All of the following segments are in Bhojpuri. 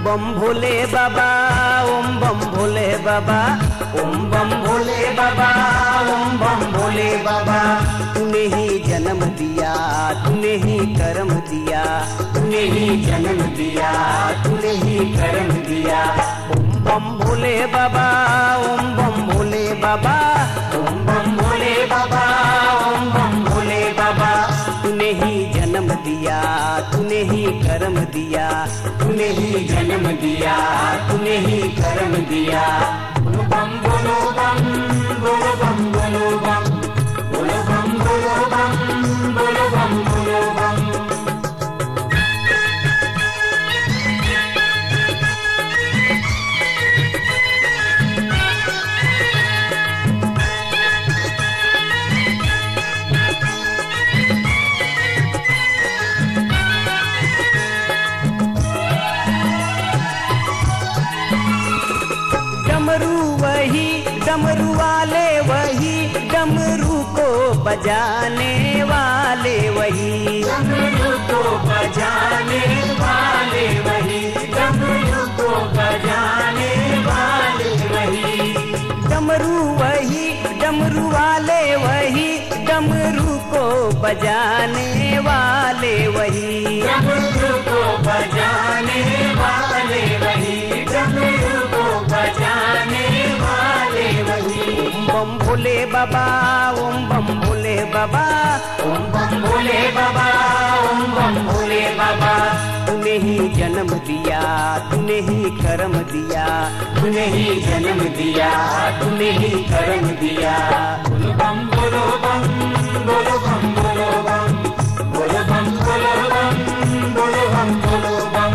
बम भोले बाबा, ओम बम भोले बाबा, ओम बम भोले बाबा, ओम बम भोले बाबा। तूने ही जन्म दिया, तूने ही कर्म दिया, तूने ही जन्म दिया, तूने ही कर्म दिया। ओम बम भोले बाबा, ओम बम भोले बाबा, ओम बम भोले बाबा, ओम बम भोले बाबा। तूने ही जन्म दिया, तूने ही कर्म दिया, तूने ही जन्म दिया, तूने ही कर्म दिया। बोलो बम बोलो बम, बोलो बम बोलो बम, बोलो बम बोलो बम, बोलो बम बोलो बम। डमरू वही, डमरू वाले वही, डमरू को बजाने वाले वही, डमरू को बजाने वाले वही, डमरू को बजाने वाले वही। डमरू वही, डमरू वाले वही, डमरू को बजाने वाले वही, डमरू को बजाने वाले वही, डमरू को बजाने वाले वही। ओम बम भोले बाबा, ओम बम भोले बाबा, ओम बम भोले बाबा, ओम बम भोले बाबा। तूने ही जन्म दिया, तूने ही कर्म दिया, तूने ही जन्म दिया, तूने ही कर्म दिया। बोलो बम बोलो बम, बोलो बम बोलो बम, बोलो बम बोलो बम, बोलो बम बोलो बम।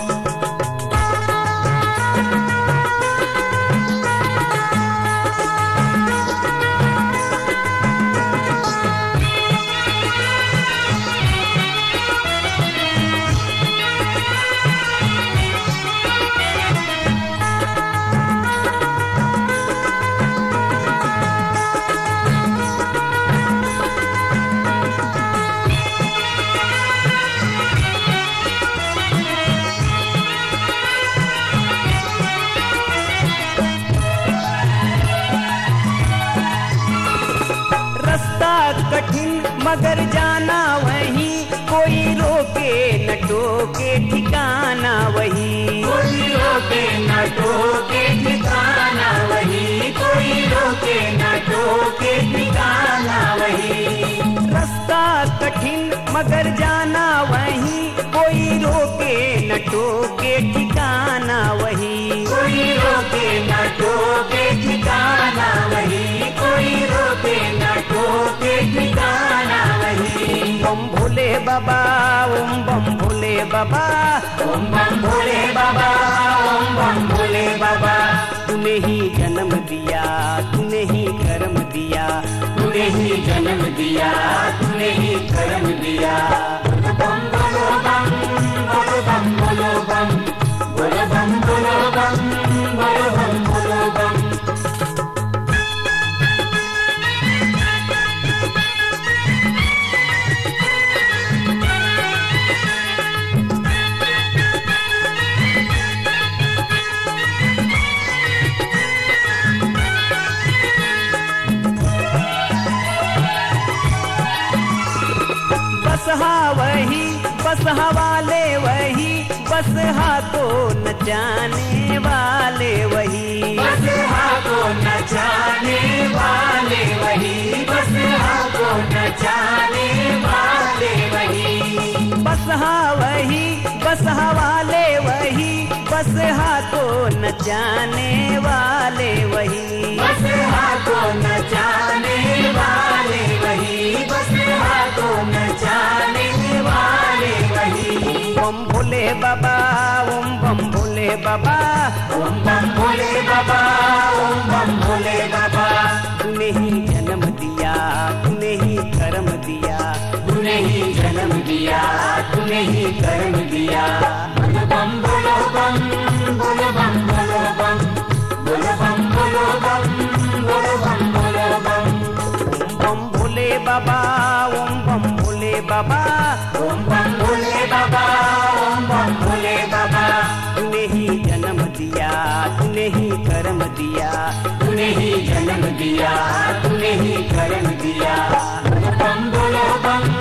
कठिन मगर जाना वही, कोई रोके न टोके ठिकाना वही, कोई रोके न टोके ठिकाना वही, कोई रोके न टोके ठिकाना वही। रास्ता कठिन मगर जाना वही, कोई रोके न टोके ठिकाना वही, कोई रोके न टोके ठिकाना वही, कोई रोके न टोके ठिकाना वही। बम भोले बाबा, ओम बम भोले बाबा, ओम बम भोले बाबा, ओम बम भोले बाबा। तूने ही जन्म दिया, तूने ही कर्म दिया, तूने ही जन्म दिया, तूने ही कर्म दिया। बोलो बम बोलो बम, बोलो बम बोलो बम, बोलो बम बोलो बम, बोलो बम बोलो बम। बसहा वही, बसहा वाले वही, बसहा को नचाने वाले वही, बसहा को नचाने वाले वही, बसहा को नचाने वाले वही। बसहा वही, बसहा वाले वही, बसहा को नचाने वाले वही, बसहा को नचाने वाले वही, बसहा को नचाने वाले वही। बम भोले बाबा, ओम बम भोले बाबा, ओम बम भोले बाबा, ओम बम भोले बाबा। तूने ही जन्म दिया, तूने ही कर्म दिया, तूने ही जन्म दिया, तूने ही कर्म दिया। बोलो बम बोलो बम, बोलो बम बोलो बम, बोलो बम बोलो बम, बोलो बम बोलो बम। ओम बम भोले बाबा, ओम बम भोले बाबा, ओम बम भोले बाबा, ओम बम भोले बाबा। तूने ही जन्म दिया, तूने ही कर्म दिया। बम बोलो बम